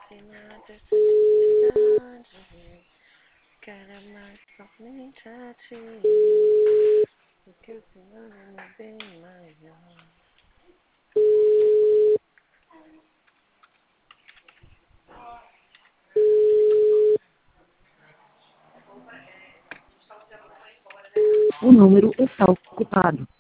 Sinal dessa felicidade. Quero mais somente a ti. Porque o Senhor é bem maior. O número está ocupado.